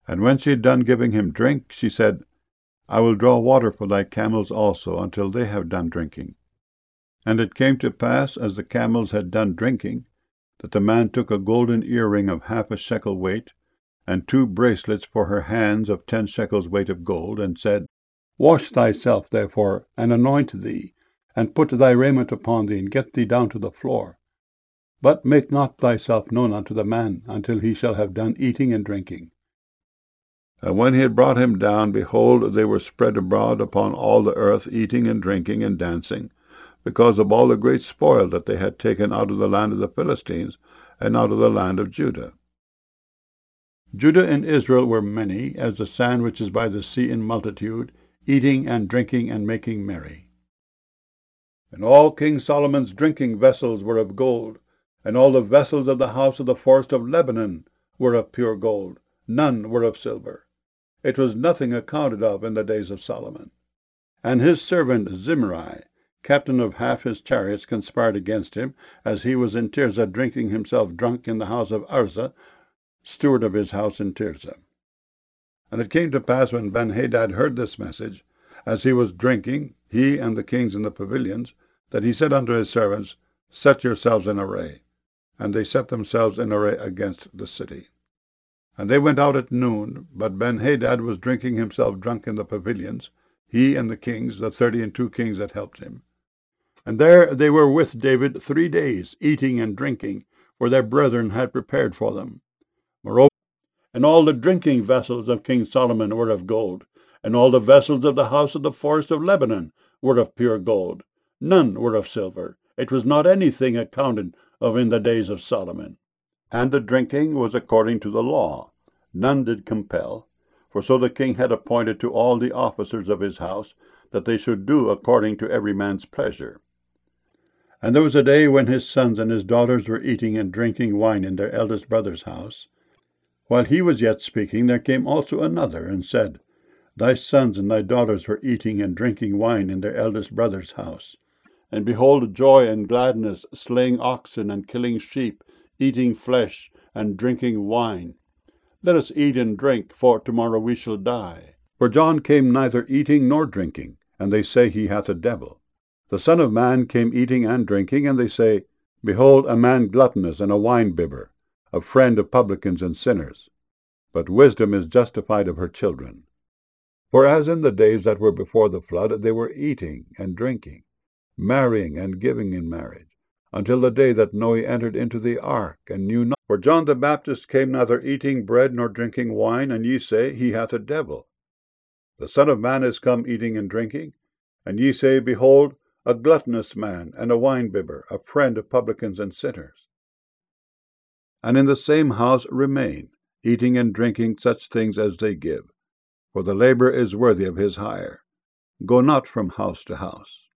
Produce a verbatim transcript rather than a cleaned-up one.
And when she had done giving him drink, she said, I will draw water for thy camels also, until they have done drinking. And it came to pass, as the camels had done drinking, that the man took a golden earring of half a shekel weight, and two bracelets for her hands of ten shekels weight of gold, and said, Wash thyself, therefore, and anoint thee, and put thy raiment upon thee, and get thee down to the floor. But make not thyself known unto the man, until he shall have done eating and drinking. And when he had brought him down, behold, they were spread abroad upon all the earth, eating and drinking and dancing, because of all the great spoil that they had taken out of the land of the Philistines, and out of the land of Judah. Judah and Israel were many, as the sand which is by the sea in multitude, eating and drinking and making merry. And all King Solomon's drinking vessels were of gold, and all the vessels of the house of the forest of Lebanon were of pure gold, none were of silver. It was nothing accounted of in the days of Solomon. And his servant Zimri, captain of half his chariots, conspired against him, as he was in Tirzah drinking himself drunk in the house of Arza, steward of his house in Tirzah. And it came to pass, when Benhadad heard this message, as he was drinking, he and the kings in the pavilions, that he said unto his servants, Set yourselves in array. And they set themselves in array against the city. And they went out at noon, but Benhadad was drinking himself drunk in the pavilions, he and the kings, the thirty and two kings that helped him. And there they were with David three days, eating and drinking, for their brethren had prepared for them. Moreover, and all the drinking vessels of King Solomon were of gold, and all the vessels of the house of the forest of Lebanon were of pure gold. None were of silver. It was not anything accounted of in the days of Solomon. And the drinking was according to the law. None did compel, for so the king had appointed to all the officers of his house, that they should do according to every man's pleasure. And there was a day when his sons and his daughters were eating and drinking wine in their eldest brother's house. While he was yet speaking, there came also another, and said, Thy sons and thy daughters were eating and drinking wine in their eldest brother's house. And behold, joy and gladness, slaying oxen and killing sheep, eating flesh and drinking wine. Let us eat and drink, for tomorrow we shall die. For John came neither eating nor drinking, and they say he hath a devil. The Son of Man came eating and drinking, and they say, Behold, a man gluttonous and a wine-bibber, a friend of publicans and sinners. But wisdom is justified of her children. For as in the days that were before the flood, they were eating and drinking, marrying and giving in marriage, until the day that Noe entered into the ark, and knew not. For John the Baptist came neither eating bread nor drinking wine, and ye say, He hath a devil. The Son of Man is come eating and drinking, and ye say, Behold, a gluttonous man, and a wine-bibber, a friend of publicans and sinners. And in the same house remain, eating and drinking such things as they give, for the labor is worthy of his hire. Go not from house to house.